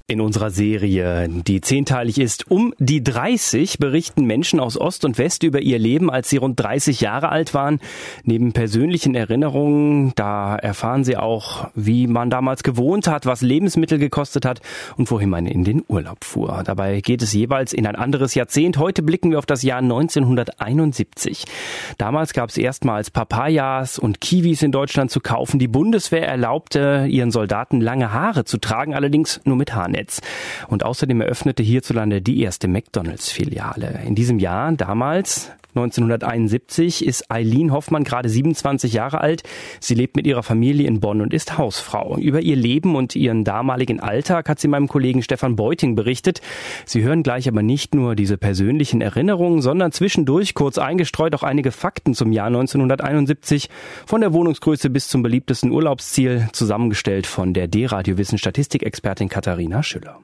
In unserer Serie, die 10-teilig ist, um die 30, berichten Menschen aus Ost und West über ihr Leben, als sie rund 30 Jahre alt waren. Neben persönlichen Erinnerungen, da erfahren sie auch, wie man damals gewohnt hat, was Lebensmittel gekostet hat und wohin man in den Urlaub fuhr. Dabei geht es jeweils in ein anderes Jahrzehnt. Heute blicken wir auf das Jahr 1971. Damals gab es erstmals Papayas und Kiwis in Deutschland zu kaufen. Die Bundeswehr erlaubte ihren Soldaten lange Haare zu tragen, allerdings nur mit Haarnetz. Und außerdem eröffnete hierzulande die erste McDonalds-Filiale. In diesem Jahr, damals 1971, ist Eileen Hoffmann gerade 27 Jahre alt. Sie lebt mit ihrer Familie in Bonn und ist Hausfrau. Über ihr Leben und ihren damaligen Alltag hat sie meinem Kollegen Stefan Beuting berichtet. Sie hören gleich aber nicht nur diese persönlichen Erinnerungen, sondern zwischendurch kurz eingestreut auch einige Fakten zum Jahr 1971, von der Wohnungsgröße bis zum beliebtesten Urlaubsziel, zusammengestellt von der D-Radio-Wissen-Statistikexpertin Katharina Schüller.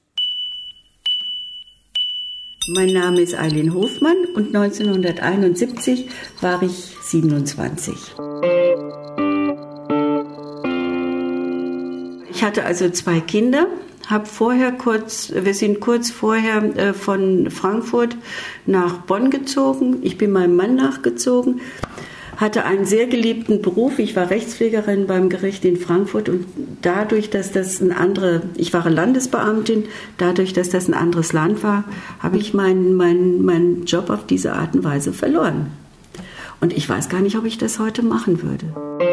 Mein Name ist Eileen Hoffmann und 1971 war ich 27. Ich hatte also 2 Kinder, wir sind kurz vorher von Frankfurt nach Bonn gezogen. Ich bin meinem Mann nachgezogen, hatte einen sehr geliebten Beruf. Ich war Rechtspflegerin beim Gericht in Frankfurt und dadurch, dass das ich war Landesbeamtin, dadurch, dass das ein anderes Land war, habe ich meinen Job auf diese Art und Weise verloren. Und ich weiß gar nicht, ob ich das heute machen würde.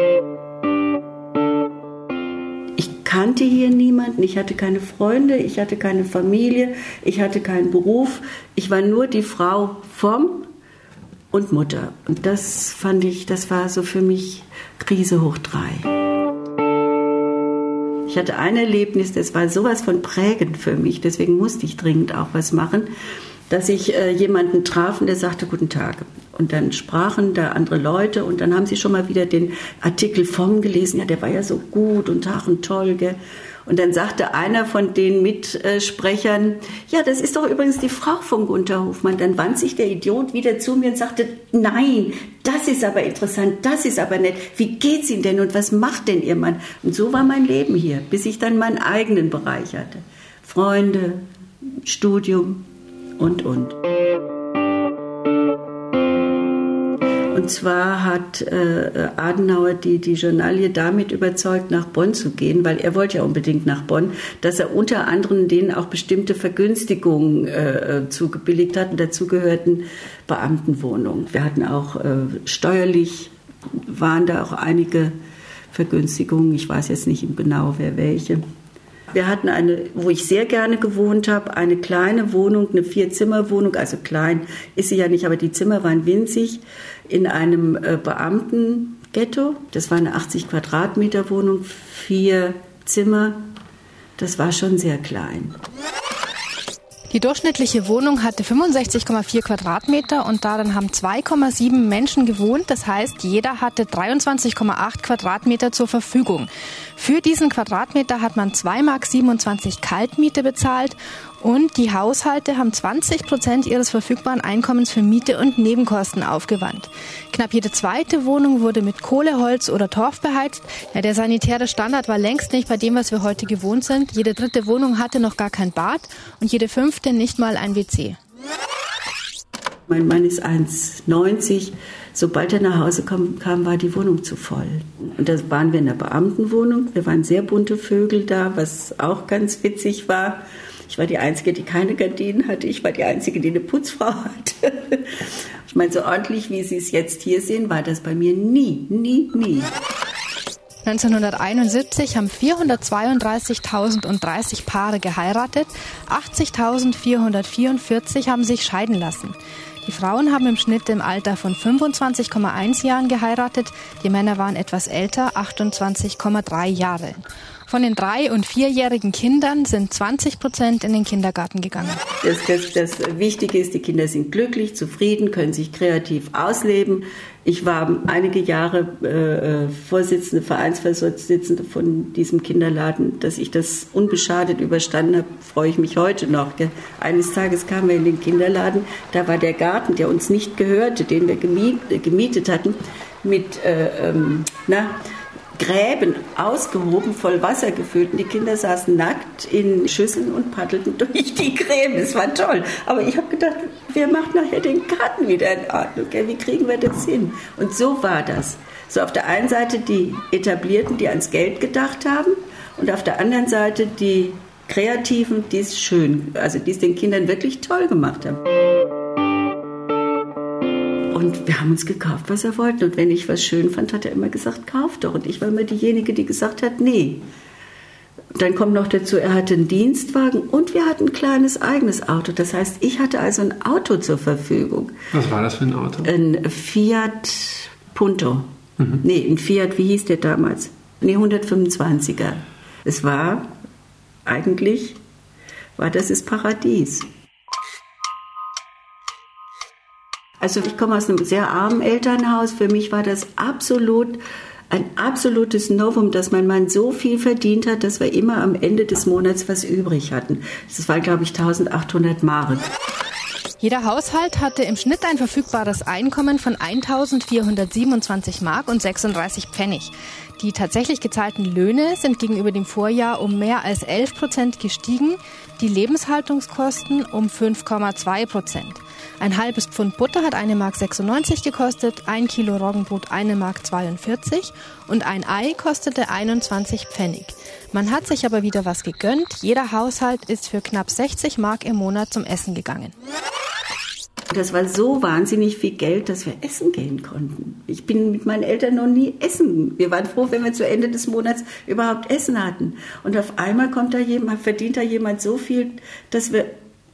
Ich kannte hier niemanden, ich hatte keine Freunde, ich hatte keine Familie, ich hatte keinen Beruf. Ich war nur die Frau vom und Mutter. Und das war so für mich Krise hoch 3. Ich hatte ein Erlebnis, das war sowas von prägend für mich, deswegen musste ich dringend auch was machen, dass ich jemanden traf und der sagte, guten Tag. Und dann sprachen da andere Leute und dann haben sie schon mal wieder den Artikel vom gelesen, ja, der war ja so gut und ach und toll, gell. Und dann sagte einer von den Mitsprechern, ja, das ist doch übrigens die Frau von Gunther Hofmann. Dann wandte sich der Idiot wieder zu mir und sagte, nein, das ist aber interessant, das ist aber nett. Wie geht's Ihnen denn und was macht denn Ihr Mann? Und so war mein Leben hier, bis ich dann meinen eigenen Bereich hatte. Freunde, Studium und. Und zwar hat Adenauer die Journalie damit überzeugt, nach Bonn zu gehen, weil er wollte ja unbedingt nach Bonn, dass er unter anderem denen auch bestimmte Vergünstigungen zugebilligt hat. Und dazu gehörten Beamtenwohnungen. Wir hatten auch steuerlich, waren da auch einige Vergünstigungen. Ich weiß jetzt nicht genau, wer welche. Wir hatten wo ich sehr gerne gewohnt habe, eine kleine Wohnung, eine 4-Zimmer-Wohnung, also klein ist sie ja nicht, aber die Zimmer waren winzig, in einem Beamtenghetto. Das war eine 80 Quadratmeter Wohnung, 4 Zimmer, das war schon sehr klein. Die durchschnittliche Wohnung hatte 65,4 Quadratmeter und darin haben 2,7 Menschen gewohnt. Das heißt, jeder hatte 23,8 Quadratmeter zur Verfügung. Für diesen Quadratmeter hat man 2,27 Mark Kaltmiete bezahlt und die Haushalte haben 20% ihres verfügbaren Einkommens für Miete und Nebenkosten aufgewandt. Knapp jede zweite Wohnung wurde mit Kohle, Holz oder Torf beheizt. Ja, der sanitäre Standard war längst nicht bei dem, was wir heute gewohnt sind. Jede dritte Wohnung hatte noch gar kein Bad und jede 5. nicht mal ein WC. Mein Mann ist 1,90. Sobald er nach Hause kam, war die Wohnung zu voll. Und da waren wir in einer Beamtenwohnung. Wir waren sehr bunte Vögel da, was auch ganz witzig war. Ich war die Einzige, die keine Gardinen hatte. Ich war die Einzige, die eine Putzfrau hatte. Ich meine, so ordentlich, wie Sie es jetzt hier sehen, war das bei mir nie. 1971 haben 432.030 Paare geheiratet, 80.444 haben sich scheiden lassen. Die Frauen haben im Schnitt im Alter von 25,1 Jahren geheiratet, die Männer waren etwas älter, 28,3 Jahre. Von den 3- und 4-jährigen Kindern sind 20% in den Kindergarten gegangen. Das Wichtige ist, die Kinder sind glücklich, zufrieden, können sich kreativ ausleben. Ich war einige Jahre Vereinsvorsitzende von diesem Kinderladen. Dass ich das unbeschadet überstanden habe, freue ich mich heute noch. Eines Tages kamen wir in den Kinderladen, da war der Garten, der uns nicht gehörte, den wir gemietet hatten, mit Gräben ausgehoben, voll Wasser gefüllt. Und die Kinder saßen nackt in Schüsseln und paddelten durch die Gräben. Es war toll. Aber ich habe gedacht, wer macht nachher den Garten wieder in Ordnung? Wie kriegen wir das hin? Und so war das. So auf der einen Seite die Etablierten, die ans Geld gedacht haben, und auf der anderen Seite die Kreativen, die es schön, also die es den Kindern wirklich toll gemacht haben. Und wir haben uns gekauft, was wir wollten. Und wenn ich was schön fand, hat er immer gesagt, kauf doch. Und ich war immer diejenige, die gesagt hat, nee. Dann kommt noch dazu, er hatte einen Dienstwagen und wir hatten ein kleines eigenes Auto. Das heißt, ich hatte also ein Auto zur Verfügung. Was war das für ein Auto? Ein Fiat Punto. Nee, ein Fiat, wie hieß der damals? 125er. Es war eigentlich, das Paradies. Also ich komme aus einem sehr armen Elternhaus. Für mich war das ein absolutes Novum, dass mein Mann so viel verdient hat, dass wir immer am Ende des Monats was übrig hatten. Das war, glaube ich, 1800 Mark. Jeder Haushalt hatte im Schnitt ein verfügbares Einkommen von 1.427 Mark und 36 Pfennig. Die tatsächlich gezahlten Löhne sind gegenüber dem Vorjahr um mehr als 11% gestiegen, die Lebenshaltungskosten um 5,2%. Ein halbes Pfund Butter hat 1,96 Mark gekostet, 1 Kilo Roggenbrot 1,42 Mark und ein Ei kostete 21 Pfennig. Man hat sich aber wieder was gegönnt. Jeder Haushalt ist für knapp 60 Mark im Monat zum Essen gegangen. Das war so wahnsinnig viel Geld, dass wir essen gehen konnten. Ich bin mit meinen Eltern noch nie essen. Wir waren froh, wenn wir zu Ende des Monats überhaupt Essen hatten. Und auf einmal verdient da jemand so viel, dass wir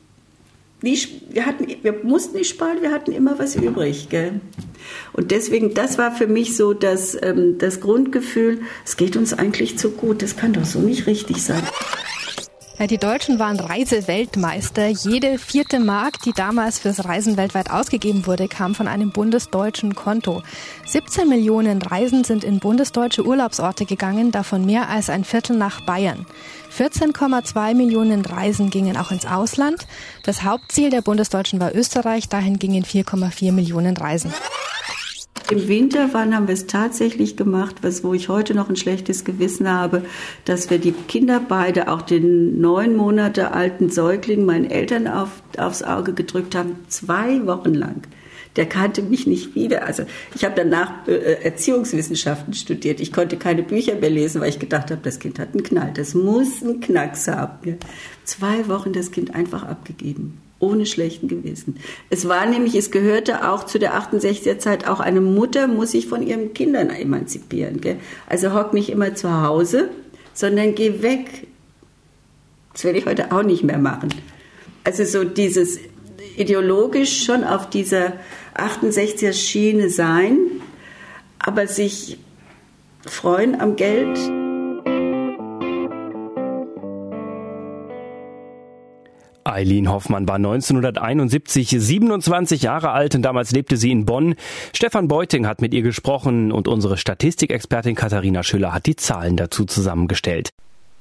mussten nicht sparen, wir hatten immer was übrig. Gell? Und deswegen, das war für mich so das Grundgefühl, es geht uns eigentlich zu gut, das kann doch so nicht richtig sein. Ja, die Deutschen waren Reiseweltmeister. Jede 4. Mark, die damals fürs Reisen weltweit ausgegeben wurde, kam von einem bundesdeutschen Konto. 17 Millionen Reisen sind in bundesdeutsche Urlaubsorte gegangen, davon mehr als ein Viertel nach Bayern. 14,2 Millionen Reisen gingen auch ins Ausland. Das Hauptziel der Bundesdeutschen war Österreich, dahin gingen 4,4 Millionen Reisen. Im Winter haben wir es tatsächlich gemacht, wo ich heute noch ein schlechtes Gewissen habe, dass wir die Kinder beide, auch den 9 Monate alten Säugling, meinen Eltern aufs Auge gedrückt haben, 2 Wochen lang. Der kannte mich nicht wieder. Also ich habe danach Erziehungswissenschaften studiert. Ich konnte keine Bücher mehr lesen, weil ich gedacht habe, das Kind hat einen Knall. Das muss einen Knacks haben. 2 Wochen das Kind einfach abgegeben. Ohne schlechten Gewissen. Es gehörte auch zu der 68er Zeit, auch eine Mutter muss sich von ihren Kindern emanzipieren. Gell? Also hock nicht immer zu Hause, sondern geh weg. Das werde ich heute auch nicht mehr machen. Also so dieses ideologisch schon auf dieser 68er Schiene sein, aber sich freuen am Geld. Eileen Hoffmann war 1971 27 Jahre alt und damals lebte sie in Bonn. Stefan Beuting hat mit ihr gesprochen und unsere Statistikexpertin Katharina Schüller hat die Zahlen dazu zusammengestellt.